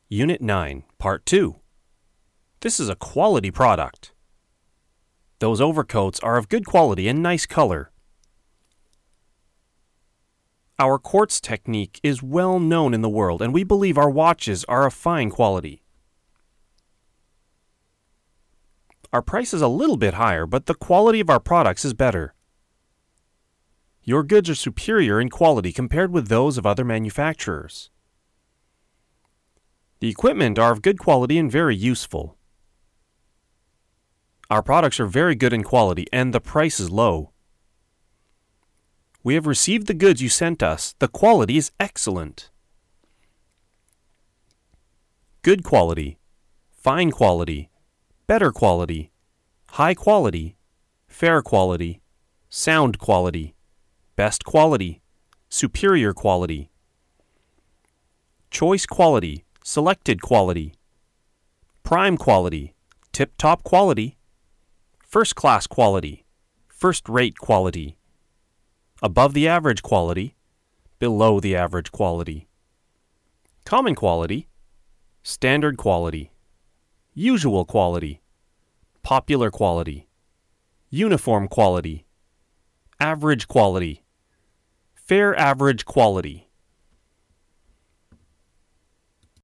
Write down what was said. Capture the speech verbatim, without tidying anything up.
Unit nine, Part two. This is a quality product. Those overcoats are of good quality and nice color. Our quartz technique is well known in the world, and we believe our watches are of fine quality. Our price is a little bit higher, but the quality of our products is better. Your goods are superior in quality compared with those of other manufacturers. The equipment are of good quality and very useful. Our products are very good in quality, and the price is low. We have received the goods you sent us. The quality is excellent. Good quality, fine quality, better quality, high quality, fair quality, sound quality, best quality, superior quality, choice quality, selected quality, prime quality, tip-top quality, first-class quality, first-rate quality, above the average quality, below the average quality, common quality, standard quality, usual quality, popular quality, uniform quality, average quality, fair average quality.